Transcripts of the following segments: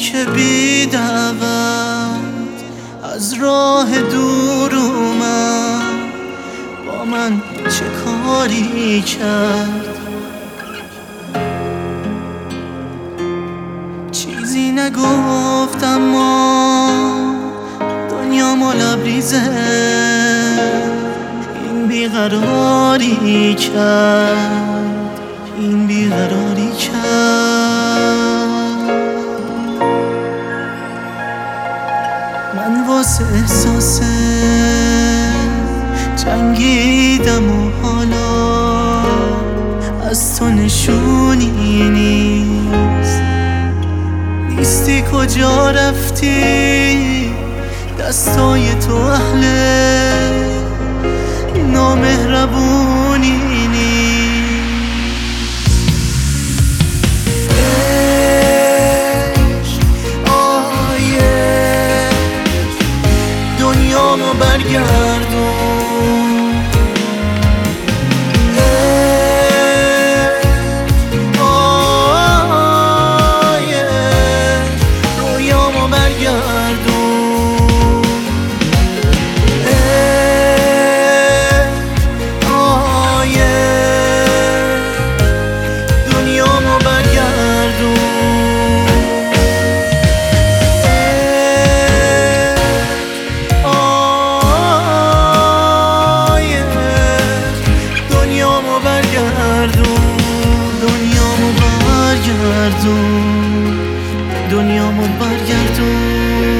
که بی دعوت از راه دور اومد، با من چه کاری کرد؟ چیزی نگفت اما دنیامو لبریزه این بیقراری کرد، این بیقراری کرد. من واسه احساس جنگیدم و حالا از تو نشونی نیستی. کجا رفتی؟ دستای تو اهل نامهربونی دنیامو برگردون، رویامو برگردون، دنیامو برگردون. دنیامو برگردون.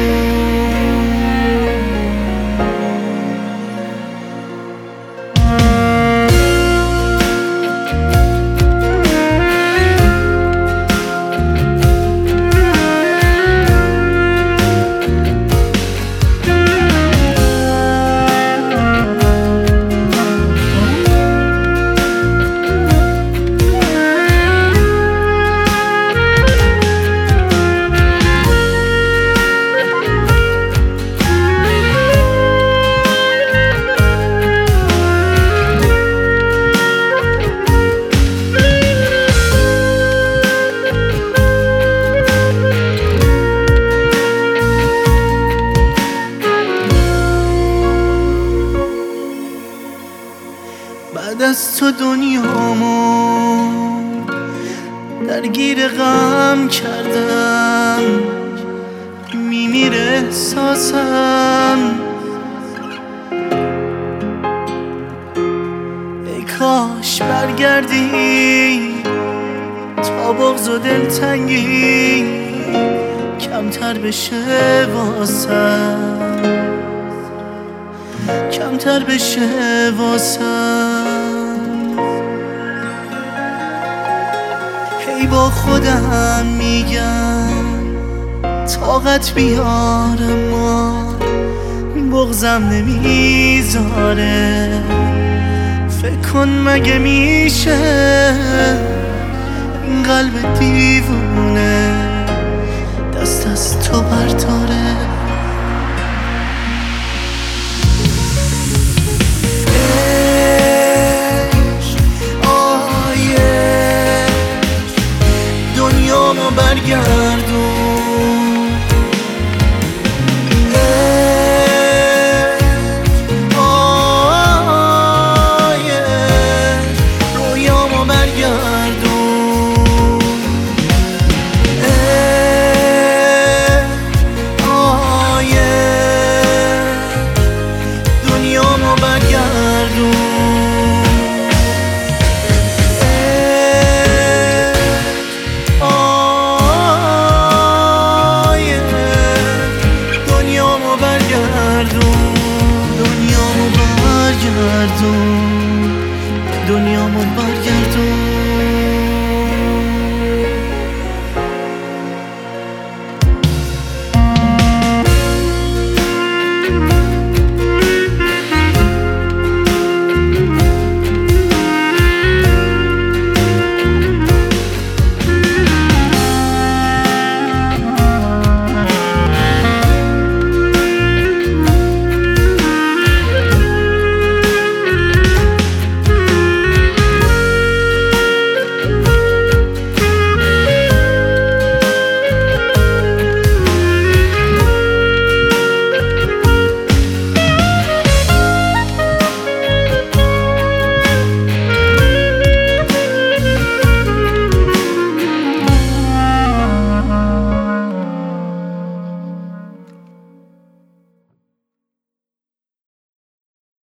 بعد از تو دنیامو درگیر غم کردم، میمیره احساسم. ای کاش برگردی تا بغض و دلتنگی کمتر بشه واسم، کمتر بشه واسم. هی با خودم میگم طاقت بیارم ما بغضم نمیذاره. فکر کن مگه میشه این قلب دیوونه دست از تو برداره؟ دنیامو برگردون.